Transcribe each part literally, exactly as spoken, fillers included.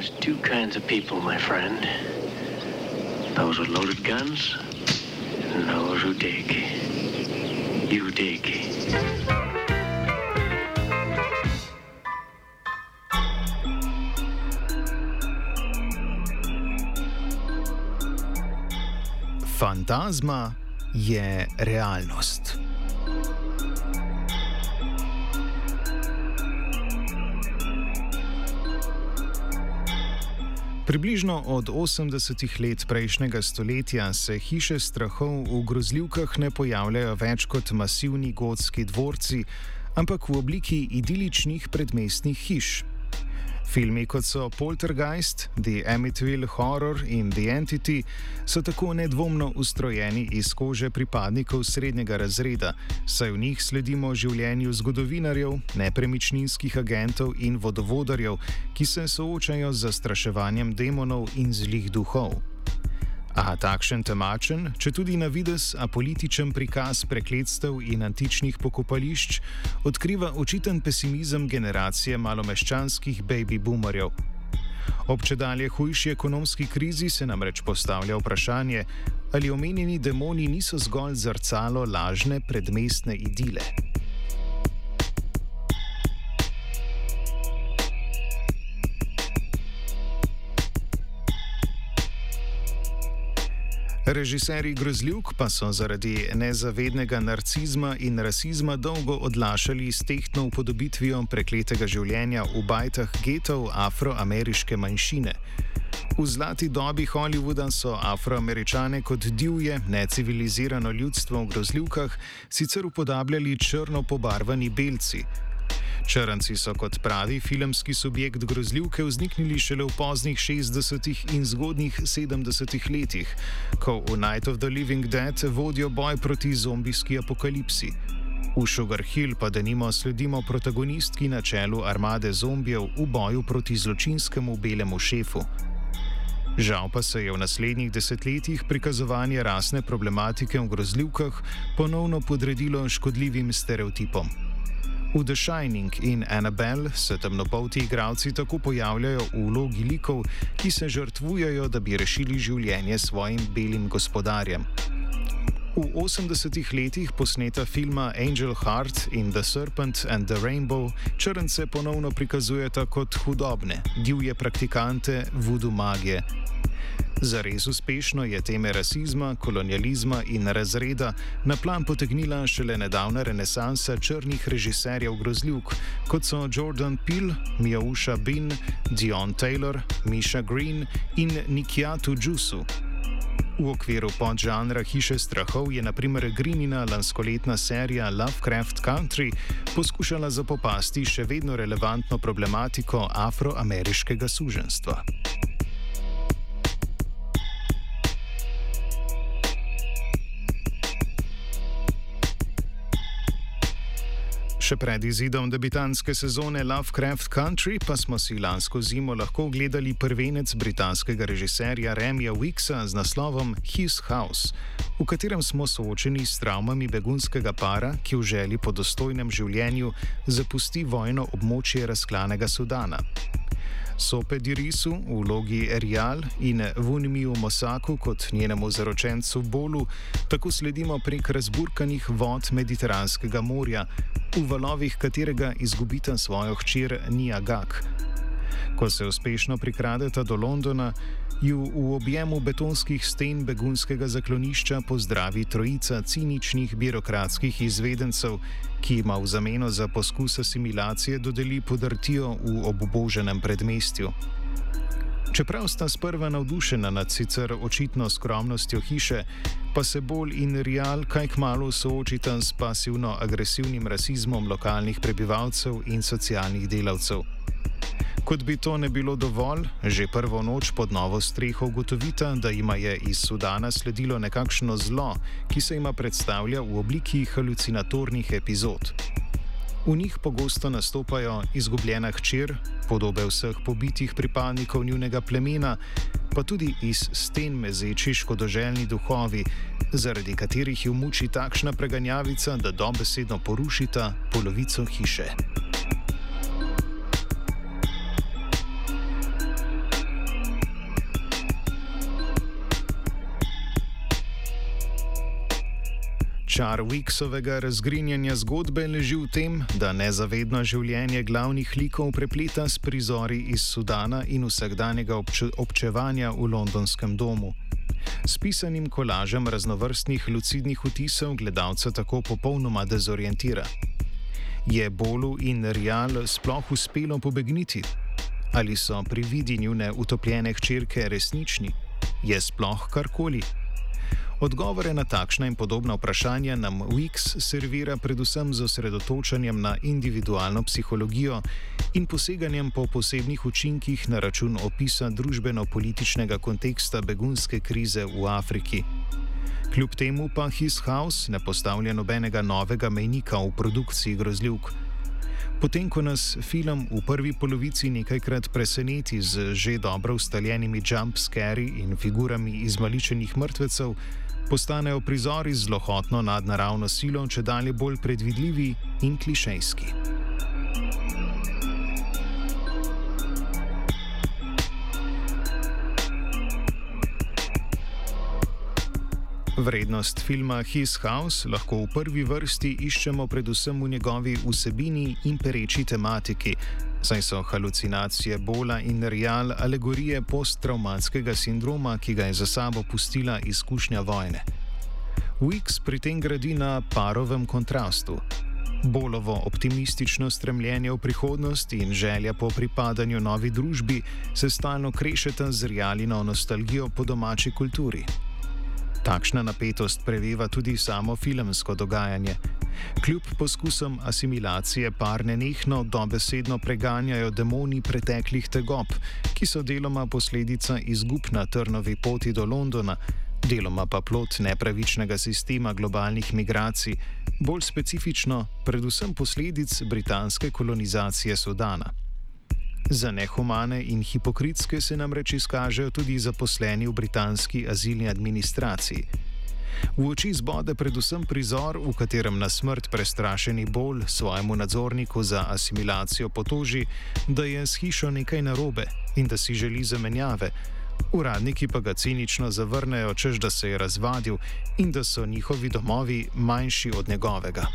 There's two kinds of people, my friend. Those with loaded guns and those who dig. You dig. Fantazma je realnost. Približno od osemdesetih let prejšnjega stoletja se hiše strahov v grozljivkah ne pojavljajo več kot masivni gotski dvorci, ampak v obliki idiličnih predmestnih hiš. Filmi kot so Poltergeist, The Amityville Horror in The Entity so tako nedvomno ustrojeni iz kože pripadnikov srednjega razreda, saj v njih sledimo življenju zgodovinarjev, nepremičninskih agentov in vodovodarjev, ki se soočajo z zastraševanjem demonov in zlih duhov. A takšen temačen, četudi na videz apolitičen prikaz prekletstev in antičnih pokopališč odkriva očiten pesimizem generacije malomeščanskih baby boomerjev. Ob čedalje hujši ekonomski krizi se namreč postavlja vprašanje, ali omenjeni demoni niso zgolj zrcalo lažne predmestne idile. Režiserji grozljivk pa so zaradi nezavednega narcizma in rasizma dolgo odlašali s tehtno upodobitvijo prekletega življenja v bajtah getov afroameriške manjšine. V zlati dobi Hollywooda so Afroameričane kot divje, necivilizirano ljudstvo v grozljivkah sicer upodabljali črno pobarvani belci. Črnci so kot pravi filmski subjekt grozljivke vzniknili šele v poznih šestdesetih in zgodnjih sedemdesetih letih, ko v Night of the Living Dead vodijo boj proti zombijski apokalipsi. V Sugar Hill pa denimo sledimo protagonistki na čelu armade zombijev v boju proti zločinskemu belemu šefu. Žal pa se je v naslednjih desetletjih prikazovanje rasne problematike v grozljivkah ponovno podredilo škodljivim stereotipom. V The Shining in Annabelle se temnopolti igralci tako pojavljajo v vlogi likov, ki se žrtvujejo, da bi rešili življenje svojim belim gospodarjem. V osemdesetih letih posneta filma Angel Heart in The Serpent and the Rainbow črnce ponovno prikazujeta kot hudobne, divje praktikante voodoo magije. Zares uspešno je teme rasizma, kolonializma in razreda na plan potegnila šele nedavna renesansa črnih režiserjev grozljivk, kot so Jordan Peele, Miausha Bin, Dion Taylor, Misha Green in Nikyatu Jusu. V okviru podžanra hiše strahov je na primer Greenina lanskoletna serija Lovecraft Country poskušala zapopasti še vedno relevantno problematiko afroameriškega suženjstva. Še pred izidom debitanske sezone Lovecraft Country pa smo si lansko zimo lahko ogledali prvenec britanskega režiserja Remija Wicksa z naslovom His House, v katerem smo soočeni s travmami begunskega para, ki v želji po dostojnem življenju zapusti vojno območje razklanega Sudana. Sope Dirisu v vlogi Erial in Vunmiju Mosaku kot njenemu zaročencu Bolu tako sledimo prek razburkanih vod Mediteranskega morja, v valovih katerega izgubita svojo hčer Nia Gak. Ko se uspešno prikradeta do Londona, ju v objemu betonskih sten begunskega zaklonišča pozdravi trojica ciničnih birokratskih izvedencev, ki ima v zameno za poskus asimilacije dodeli podrtijo v obuboženem predmestju. Čeprav sta sprva navdušena nad sicer očitno skromnostjo hiše, pa se Bol in Rial kaj kmalu soočita s pasivno-agresivnim rasizmom lokalnih prebivalcev in socialnih delavcev. Kot bi to ne bilo dovolj, že prvo noč pod novo streho ugotovita, da jima je iz Sudana sledilo nekakšno zlo, ki se jima predstavlja v obliki halucinatornih epizod. V njih pogosto nastopajo izgubljena hčer, podobe vseh pobitih pripadnikov njunega plemena, pa tudi iz sten mezeči škodoželjni duhovi, zaradi katerih ju muči takšna preganjavica, da dobesedno porušita polovico hiše. Čar Weeksovega razgrinjanja zgodbe leži v tem, da nezavedno življenje glavnih likov prepleta s prizori iz Sudana in vsakdanjega obče občevanja v londonskem domu. S pisanim kolažem raznovrstnih lucidnih vtisov gledalca tako popolnoma dezorientira. Je Bolu in Rial sploh uspelo pobegniti? Ali so prividi njune utopljene hčerke resnični? Je sploh karkoli? Odgovore na takšna in podobna vprašanja nam Weeks servira predvsem z osredotočanjem na individualno psihologijo in poseganjem po posebnih učinkih na račun opisa družbeno-političnega konteksta begunske krize v Afriki. Kljub temu pa His House ne postavlja nobenega novega mejnika v produkciji grozljivk. Potem, ko nas film v prvi polovici nekajkrat preseneti z že dobro ustaljenimi jump-scari in figurami izmaličenih mrtvecev, postanejo prizori z zlohotno nadnaravno silo čedalje bolj predvidljivi in klišejski. Vrednost filma His House lahko v prvi vrsti iščemo predvsem v njegovi vsebini in pereči tematiki, saj so halucinacije Bola in Rial alegorije posttravmatskega sindroma, ki ga je za sabo pustila izkušnja vojne. Weeks pri tem gradi na parovem kontrastu. Bolovo optimistično stremljenje v prihodnost in želja po pripadanju novi družbi se stalno krešeta z Rialino nostalgijo po domači kulturi. Takšna napetost preveva tudi samo filmsko dogajanje. Kljub poskusom asimilacije par nenehno dobesedno preganjajo demoni preteklih tegob, ki so deloma posledica izgub na trnovi poti do Londona, deloma pa plod nepravičnega sistema globalnih migracij, bolj specifično predvsem posledic britanske kolonizacije Sudana. Za nehumane in hipokritske se namreč izkažejo tudi zaposleni v britanski azilni administraciji. V oči zbode predvsem prizor, v katerem na smrt prestrašeni Bol svojemu nadzorniku za asimilacijo potoži, da je s hišo nekaj narobe in da si želi zamenjave. Uradniki pa ga cinično zavrnejo, češ da se je razvadil in da so njihovi domovi manjši od njegovega.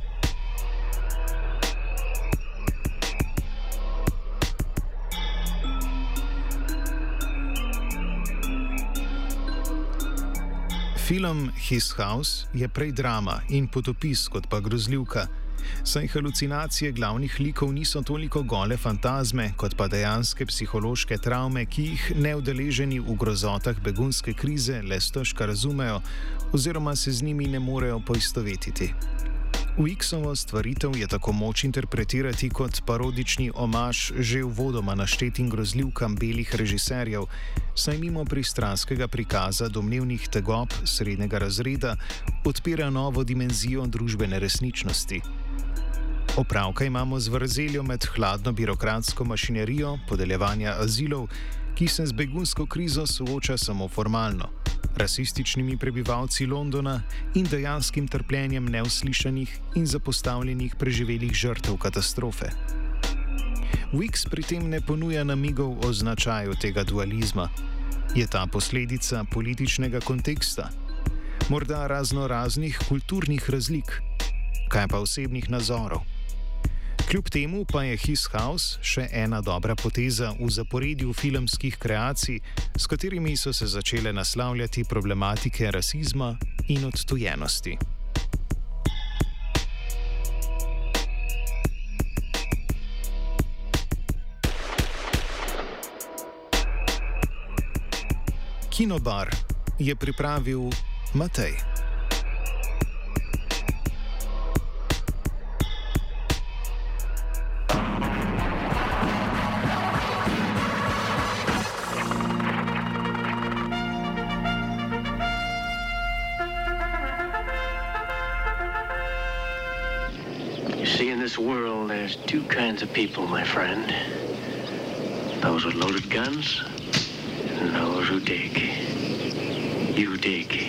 Film His House je prej drama in potopis kot pa grozljivka, saj halucinacije glavnih likov niso toliko gole fantazme, kot pa dejanske psihološke travme, ki jih neudeleženi v grozotah begunske krize le stežka razumejo oziroma se z njimi ne morejo poistovetiti. Weeksovo stvaritev je tako moč interpretirati kot parodični omaž že uvodoma naštetim grozljivkam belih režiserjev, saj mimo pristranskega prikaza domnevnih tegob srednjega razreda odpira novo dimenzijo družbene resničnosti. Opravka imamo z vrzeljo med hladno birokratsko mašinerijo podeljevanja azilov, ki se z begunsko krizo sooča samo formalno, rasističnimi prebivalci Londona in dejanskim trpljenjem neuslišanih in zapostavljenih preživelih žrtev katastrofe. Weeks pri tem ne ponuja namigov o značaju tega dualizma. Je ta posledica političnega konteksta? Morda razno raznih kulturnih razlik? Kaj pa osebnih nazorov? Kljub temu pa je His House še ena dobra poteza v zaporedju filmskih kreacij, s katerimi so se začele naslavljati problematike rasizma in odtujenosti. Kinobar je pripravil Matej. See, in this world, there's two kinds of people, my friend. Those with loaded guns and those who dig. You dig.